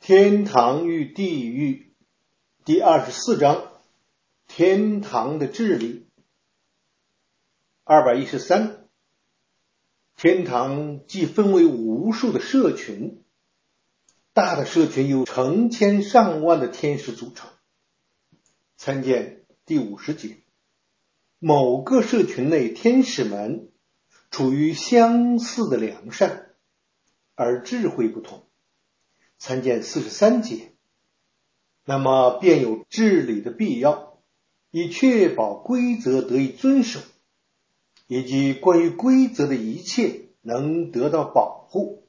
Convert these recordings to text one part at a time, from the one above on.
天堂与地狱第24章，天堂的治理。213，天堂既分为无数的社群，大的社群由成千上万的天使组成，参见第50节。某个社群内天使们处于相似的良善，而智慧不同，参见43节。那么便有治理的必要，以确保规则得以遵守，以及关于规则的一切能得到保护。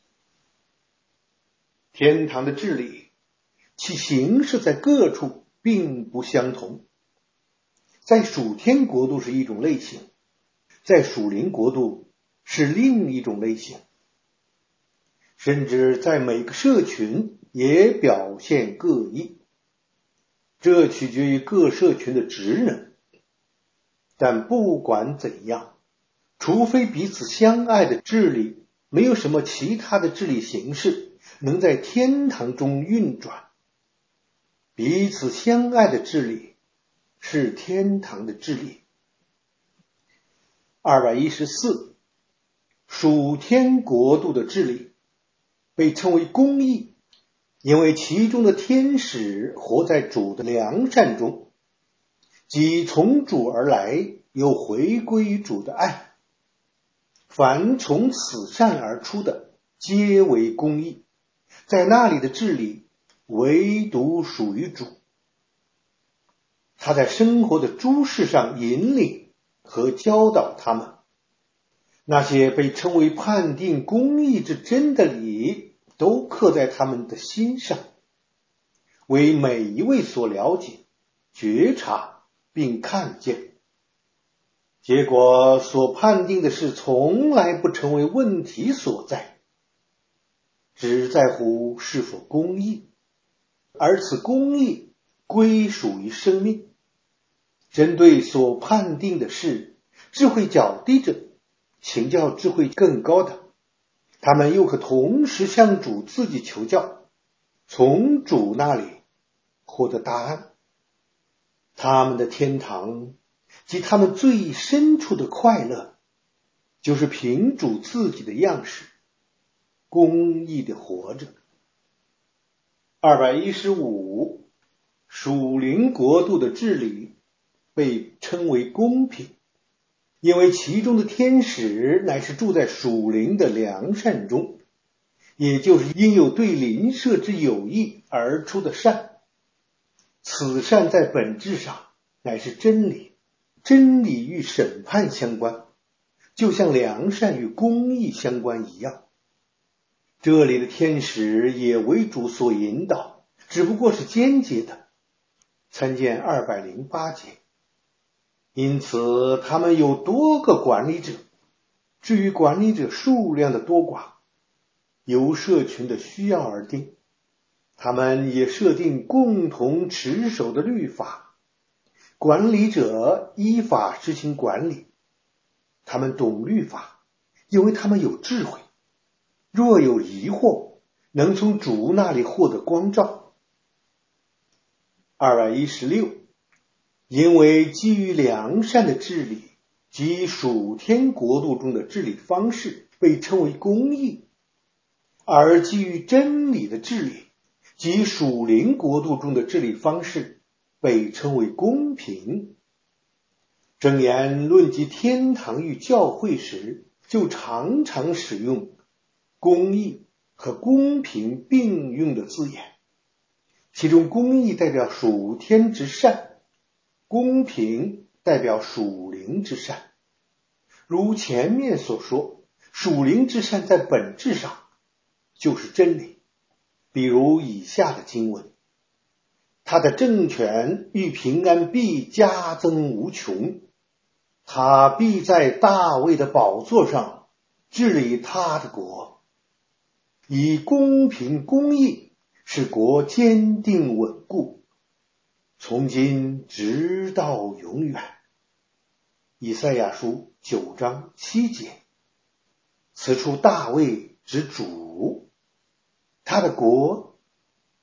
天堂的治理，其形式在各处并不相同。在属天国度是一种类型，在属灵国度是另一种类型，甚至在每个社群也表现各异，这取决于各社群的职能。但不管怎样，除非彼此相爱的治理，没有什么其他的治理形式能在天堂中运转。彼此相爱的治理是天堂的治理。214，属天国度的治理被称为公义，因为其中的天使活在主的良善中，即从主而来，又回归于主的爱。凡从此善而出的，皆为公义，在那里的治理唯独属于主。他在生活的诸事上引领和教导他们。那些被称为判定公义之真的理，都刻在他们的心上，为每一位所了解、觉察并看见。结果所判定的事从来不成为问题所在，只在乎是否公义，而此公义归属于生命。针对所判定的事，智慧较低者请教智慧更高的，他们又可同时向主自己求教，从主那里获得答案。他们的天堂及他们最深处的快乐，就是凭主自己的样式公义地活着。215，属灵国度的治理被称为公平，因为其中的天使乃是住在属灵的良善中，也就是因有对邻舍之有益而出的善。此善在本质上乃是真理，真理与审判相关，就像良善与公义相关一样。这里的天使也为主所引导，只不过是间接的，参见208节。因此他们有多个管理者，至于管理者数量的多寡，由社群的需要而定。他们也设定共同持守的律法，管理者依法执行管理。他们懂律法，因为他们有智慧，若有疑惑，能从主那里获得光照。216，因为基于良善的治理及属天国度中的治理方式被称为公义，而基于真理的治理及属灵国度中的治理方式被称为公平。箴言论及天堂与教会时，就常常使用公义和公平并用的字眼，其中公义代表属天之善，公平代表属灵之善。如前面所说，属灵之善在本质上就是真理。比如以下的经文，他的政权与平安必加增无穷，他必在大卫的宝座上治理他的国，以公平公义使国坚定稳固，从今直到永远。以赛亚书9章7节。此处大卫指主，他的国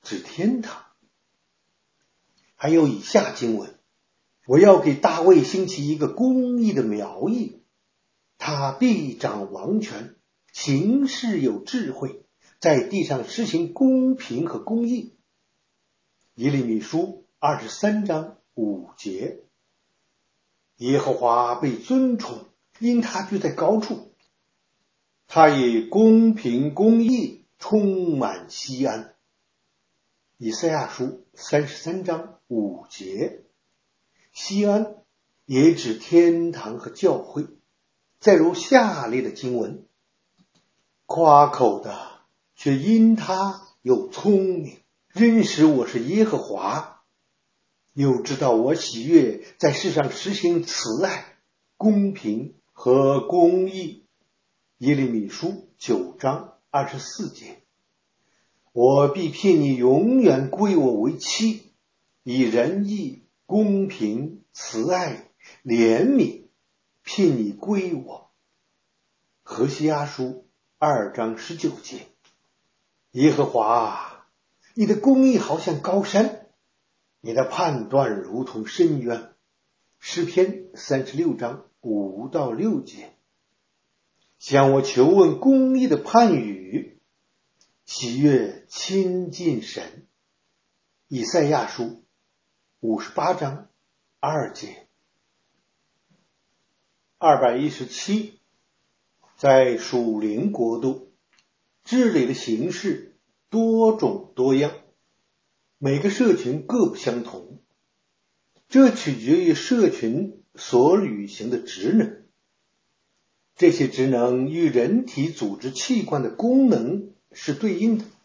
指天堂。还有以下经文：我要给大卫兴起一个公义的苗裔，他必掌王权，行事有智慧，在地上实行公平和公义。耶利米书23章5节。耶和华被尊崇，因他居在高处，他以公平公义充满西安。以赛亚书33章5节。西安也指天堂和教会。再如下列的经文：夸口的却因他有聪明，认识我是耶和华，又知道我喜悦在世上实行慈爱、公平和公义。耶利米书9章24节。我必聘你永远归我为妻，以仁义、公平、慈爱、怜悯聘你归我。何西阿书2章19节。耶和华，你的公义好像高山，你的判断如同深渊。诗篇36章5到6节。向我求问公义的判语，喜悦亲近神。以赛亚书58章2节。217，在属灵国度，治理的形式多种多样，每个社群各不相同，这取决于社群所履行的职能。这些职能与人体组织器官的功能是对应的。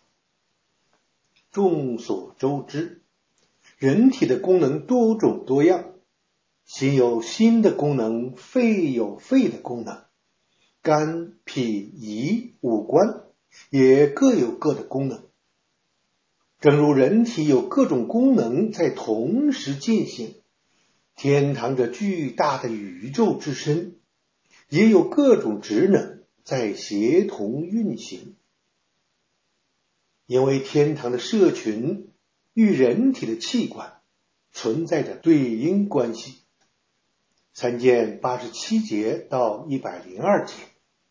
众所周知，人体的功能多种多样，心有心的功能，肺有肺的功能，肝、脾、胰、五官也各有各的功能。正如人体有各种功能在同时进行，天堂这巨大的宇宙之身也有各种职能在协同运行。因为天堂的社群与人体的器官存在着对应关系，参见87节到102节。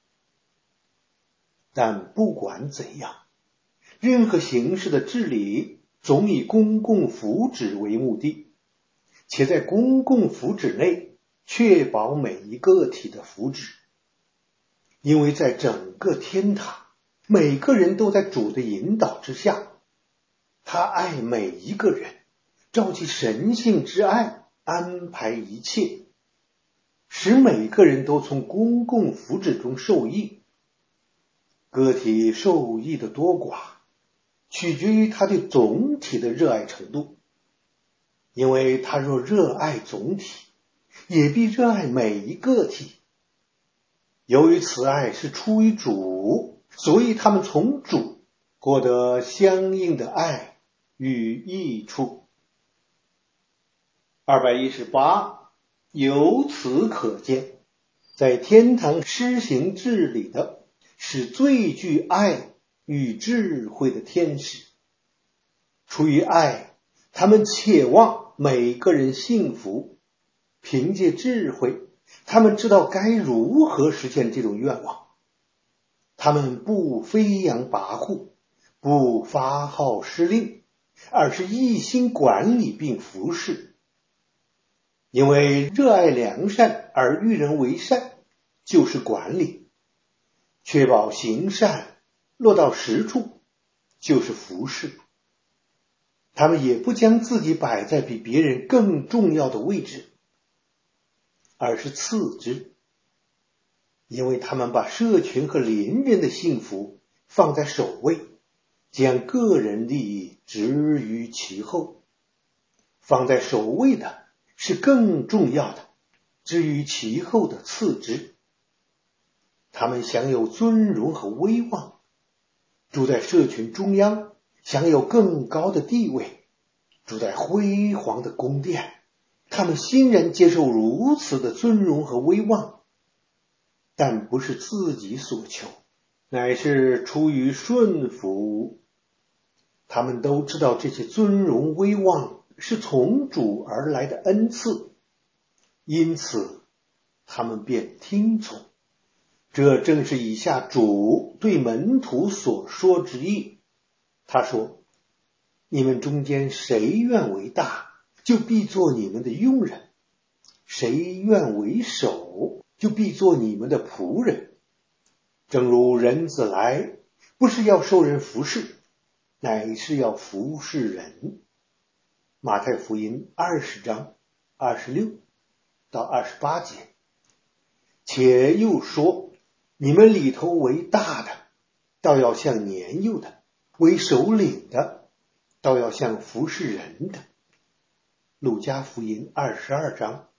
但不管怎样，任何形式的治理总以公共福祉为目的，且在公共福祉内确保每一个体的福祉。因为在整个天堂，每个人都在主的引导之下，他爱每一个人，照其神性之爱安排一切，使每个人都从公共福祉中受益。个体受益的多寡取决于他对总体的热爱程度，因为他若热爱总体，也必热爱每一个体。由于此爱是出于主，所以他们从主获得相应的爱与益处。218，由此可见，在天堂施行治理的是最具爱与智慧的天使。出于爱，他们切望每个人幸福，凭借智慧，他们知道该如何实现这种愿望。他们不飞扬跋扈，不发号施令，而是一心管理并服侍。因为热爱良善而育人为善，就是管理；确保行善落到实处，就是服侍。他们也不将自己摆在比别人更重要的位置，而是次之，因为他们把社群和邻人的幸福放在首位，将个人利益置于其后。放在首位的是更重要的，置于其后的次之。他们享有尊荣和威望，住在社群中央，享有更高的地位，住在辉煌的宫殿。他们欣然接受如此的尊荣和威望，但不是自己所求，乃是出于顺服。他他们都知道这些尊荣威望是从主而来的恩赐，因此他们便听从。这正是以下主对门徒所说之意。他说：你们中间谁愿为大，就必做你们的佣人；谁愿为首，就必做你们的仆人。正如人子来，不是要受人服侍，乃是要服侍人。马太福音20章26到28节。且又说，你们里头为大的，倒要像年幼的；为首领的，倒要像服侍人的。路加福音22章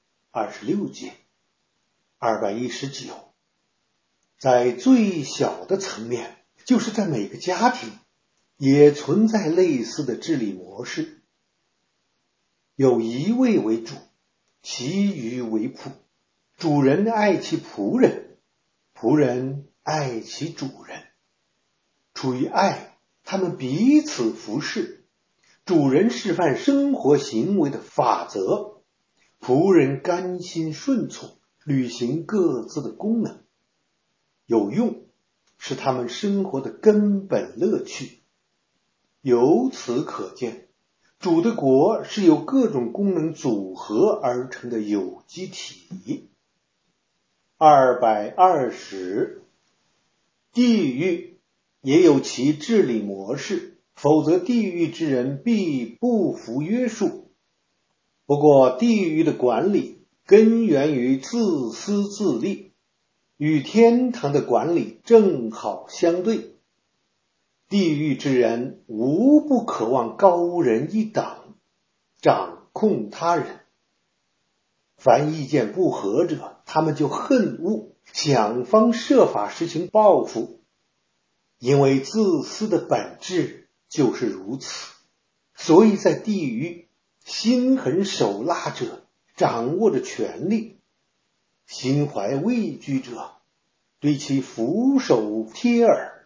26节。219。在最小的层面，就是在每个家庭也存在类似的治理模式。有一位为主，其余为仆。主人爱其仆人，仆人爱其主人。出于爱，他们彼此服侍。主人示范生活行为的法则，仆人甘心顺从，履行各自的功能。有用是他们生活的根本乐趣。由此可见，主的国是由各种功能组合而成的有机体。220。地狱也有其治理模式，否则地狱之人必不服约束。不过地狱的管理根源于自私自利，与天堂的管理正好相对。地狱之人无不渴望高人一等，掌控他人。凡意见不合者，他们就恨恶，想方设法实行报复。因为自私的本质就是如此，所以在地狱，心狠手辣者掌握着权力，心怀畏惧者对其俯首帖耳。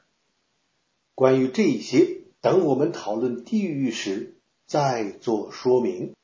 关于这些，等我们讨论地狱时再做说明。